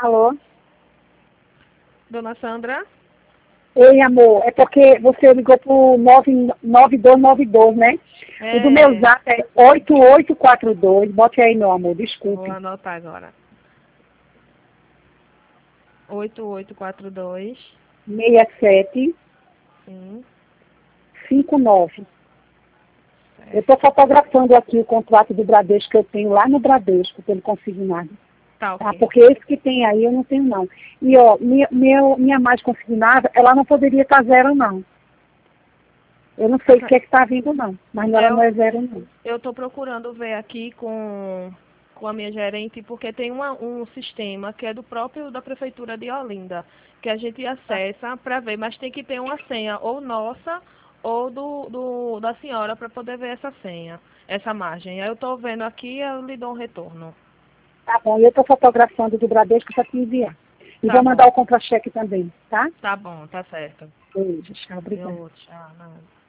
Alô? Dona Sandra? Ei, amor, é porque você ligou pro 99292, né? É, O do meu zap é 8842. Bote aí, meu amor, vou desculpe. anotar agora. 8842. 6759. Sim, Eu certo. estou fotografando aqui o contrato do Bradesco que eu tenho lá no Bradesco, pelo consignado. Tá Tá? ok. Porque esse que tem aí eu não tenho, não. E, ó, minha mais consignada, ela não poderia estar zero, não. Eu não sei o que é que está vindo, não. Mas ela não Eu, é zero, não. eu tô procurando ver aqui com a minha gerente, porque tem um sistema que é do próprio da Prefeitura de Olinda, que a gente acessa para ver, mas tem que ter uma senha ou nossa ou da senhora para poder ver essa senha, essa margem. Aí eu tô vendo aqui, eu lhe dou um retorno. Tá bom, e eu estou fotografando do Bradesco para te enviar. E Tá vou mandar bom, o contra-cheque também, tá? tá bom, tá certo. Beijo, tchau, obrigada. Eu, tchau, nada.